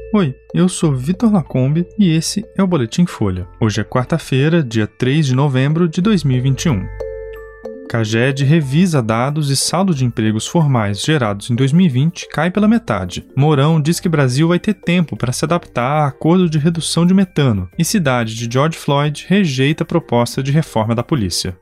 Oi, eu sou Vitor Lacombe e esse é o Boletim Folha. Hoje é quarta-feira, dia 3 de novembro de 2021. CAGED revisa dados e saldo de empregos formais gerados em 2020 cai pela metade. Mourão diz que Brasil vai ter tempo para se adaptar a acordo de redução de metano e cidade de George Floyd rejeita a proposta de reforma da polícia.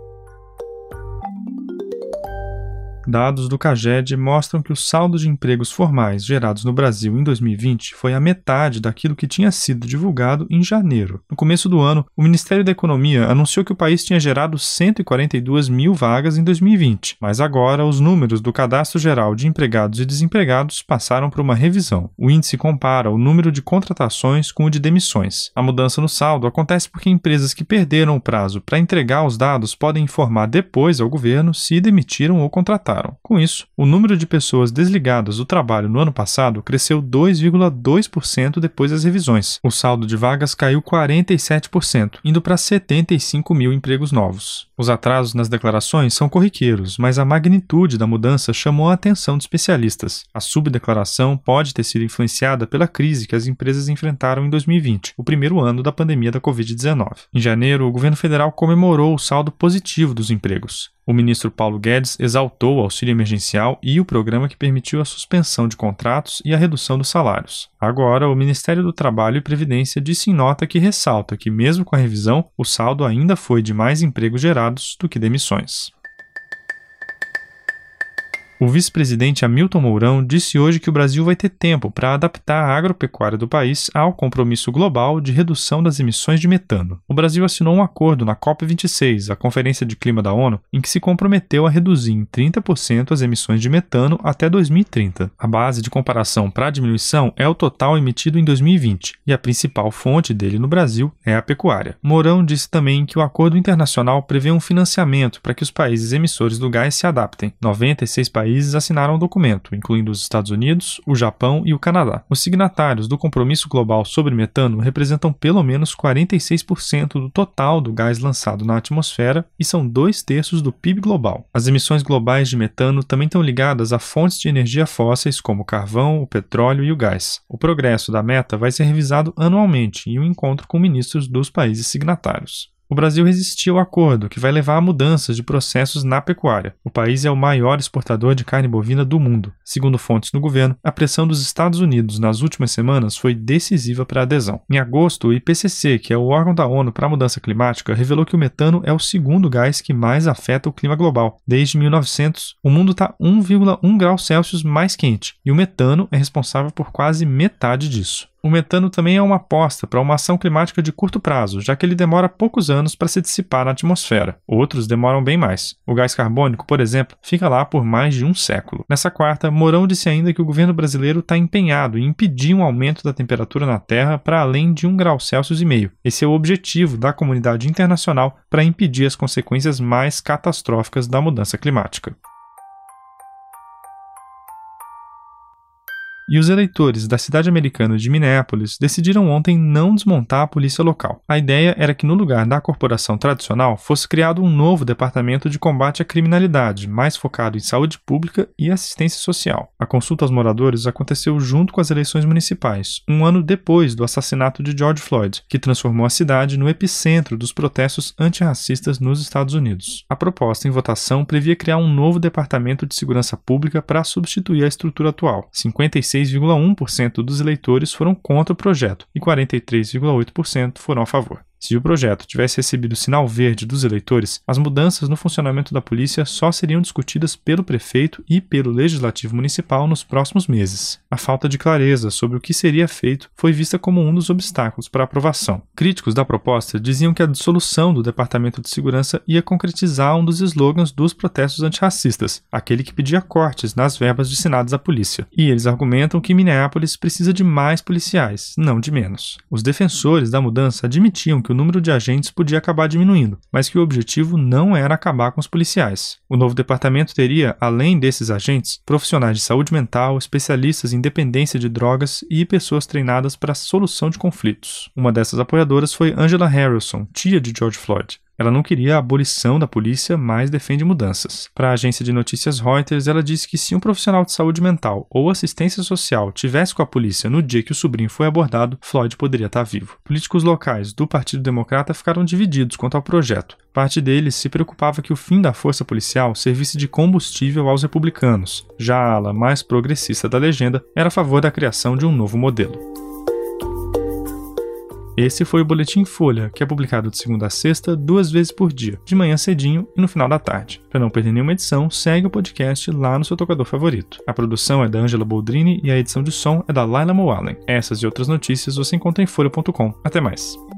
Dados do CAGED mostram que o saldo de empregos formais gerados no Brasil em 2020 foi a metade daquilo que tinha sido divulgado em janeiro. No começo do ano, o Ministério da Economia anunciou que o país tinha gerado 142 mil vagas em 2020, mas agora os números do Cadastro Geral de Empregados e Desempregados passaram por uma revisão. O índice compara o número de contratações com o de demissões. A mudança no saldo acontece porque empresas que perderam o prazo para entregar os dados podem informar depois ao governo se demitiram ou contrataram. Com isso, o número de pessoas desligadas do trabalho no ano passado cresceu 2,2% depois das revisões. O saldo de vagas caiu 47%, indo para 75 mil empregos novos. Os atrasos nas declarações são corriqueiros, mas a magnitude da mudança chamou a atenção de especialistas. A subdeclaração pode ter sido influenciada pela crise que as empresas enfrentaram em 2020, o primeiro ano da pandemia da Covid-19. Em janeiro, o governo federal comemorou o saldo positivo dos empregos. O ministro Paulo Guedes exaltou o auxílio emergencial e o programa que permitiu a suspensão de contratos e a redução dos salários. Agora, o Ministério do Trabalho e Previdência disse em nota que ressalta que, mesmo com a revisão, o saldo ainda foi de mais empregos gerados do que demissões. O vice-presidente Hamilton Mourão disse hoje que o Brasil vai ter tempo para adaptar a agropecuária do país ao compromisso global de redução das emissões de metano. O Brasil assinou um acordo na COP26, a Conferência de Clima da ONU, em que se comprometeu a reduzir em 30% as emissões de metano até 2030. A base de comparação para a diminuição é o total emitido em 2020, e a principal fonte dele no Brasil é a pecuária. Mourão disse também que o acordo internacional prevê um financiamento para que os países emissores do gás se adaptem. 96 países assinaram o documento, incluindo os Estados Unidos, o Japão e o Canadá. Os signatários do Compromisso Global sobre Metano representam pelo menos 46% do total do gás lançado na atmosfera e são 2/3 do PIB global. As emissões globais de metano também estão ligadas a fontes de energia fósseis como o carvão, o petróleo e o gás. O progresso da meta vai ser revisado anualmente em um encontro com ministros dos países signatários. O Brasil resistiu ao acordo, que vai levar a mudanças de processos na pecuária. O país é o maior exportador de carne bovina do mundo. Segundo fontes do governo, a pressão dos Estados Unidos nas últimas semanas foi decisiva para a adesão. Em agosto, o IPCC, que é o órgão da ONU para a mudança climática, revelou que o metano é o segundo gás que mais afeta o clima global. Desde 1900, o mundo está 1,1 graus Celsius mais quente, e o metano é responsável por quase metade disso. O metano também é uma aposta para uma ação climática de curto prazo, já que ele demora poucos anos para se dissipar na atmosfera. Outros demoram bem mais. O gás carbônico, por exemplo, fica lá por mais de um século. Nessa quarta, Mourão disse ainda que o governo brasileiro está empenhado em impedir um aumento da temperatura na Terra para além de 1,5 graus Celsius. Esse é o objetivo da comunidade internacional para impedir as consequências mais catastróficas da mudança climática. E os eleitores da cidade americana de Minneapolis decidiram ontem não desmontar a polícia local. A ideia era que no lugar da corporação tradicional fosse criado um novo departamento de combate à criminalidade, mais focado em saúde pública e assistência social. A consulta aos moradores aconteceu junto com as eleições municipais, um ano depois do assassinato de George Floyd, que transformou a cidade no epicentro dos protestos antirracistas nos Estados Unidos. A proposta em votação previa criar um novo departamento de segurança pública para substituir a estrutura atual. 56,1% dos eleitores foram contra o projeto e 43,8% foram a favor. Se o projeto tivesse recebido sinal verde dos eleitores, as mudanças no funcionamento da polícia só seriam discutidas pelo prefeito e pelo legislativo municipal nos próximos meses. A falta de clareza sobre o que seria feito foi vista como um dos obstáculos para a aprovação. Críticos da proposta diziam que a dissolução do Departamento de Segurança ia concretizar um dos slogans dos protestos antirracistas, aquele que pedia cortes nas verbas destinadas à polícia. E eles argumentam que Minneapolis precisa de mais policiais, não de menos. Os defensores da mudança admitiam que o número de agentes podia acabar diminuindo, mas que o objetivo não era acabar com os policiais. O novo departamento teria, além desses agentes, profissionais de saúde mental, especialistas em dependência de drogas e pessoas treinadas para a solução de conflitos. Uma dessas apoiadoras foi Angela Harrelson, tia de George Floyd. Ela não queria a abolição da polícia, mas defende mudanças. Para a agência de notícias Reuters, ela disse que se um profissional de saúde mental ou assistência social tivesse com a polícia no dia que o sobrinho foi abordado, Floyd poderia estar vivo. Políticos locais do Partido Democrata ficaram divididos quanto ao projeto. Parte deles se preocupava que o fim da força policial servisse de combustível aos republicanos. Já a ala mais progressista da legenda era a favor da criação de um novo modelo. Esse foi o Boletim Folha, que é publicado de segunda a sexta, 2 vezes por dia, de manhã cedinho e no final da tarde. Para não perder nenhuma edição, segue o podcast lá no seu tocador favorito. A produção é da Ângela Boldrini e a edição de som é da Laila Moalen. Essas e outras notícias você encontra em folha.com. Até mais.